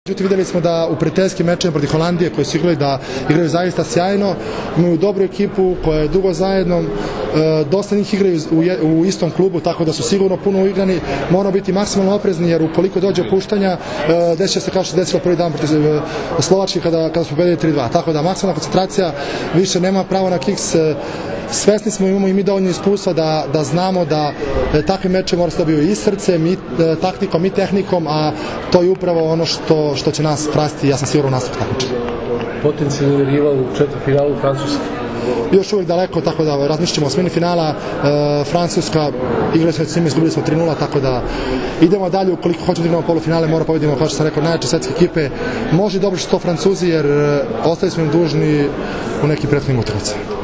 Međutim, videli smo da u prijateljskim mečevima protiv Holandije koji su igrali da igraju zaista sjajno, imaju dobru ekipu koja je dugo zajedno, dosta njih igraju u istom klubu, tako da su sigurno puno uigrani, moramo biti maksimalno oprezni jer ukoliko dođe opuštanja, desit će se kao što se desilo prvi dan protiv Slovačke kada smo pobedili 3-2, tako da maksimalna koncentracija, više nema pravo na kiks. Svesni smo, imamo i mi dovoljno iskustva da znamo da takve meče mora se dobiju i srcem, i taktikom, i tehnikom, a to je upravo ono što će nas prasti, ja sam siguran u nastavku takmičenja. Potencijalni rival u četvrtfinalu Francuska? Još uvijek daleko, tako da razmišljamo o osmini finala. Francuska, igrali smo s njima, izgubili smo 3-0, tako da idemo dalje. Ukoliko hoćemo da igramo polufinale, mora pobedimo, kao što sam rekao, najjače svetske ekipe. Može dobro što su to Francuzi, jer ostali smo im dužni u nekim prethodnim utakmicama.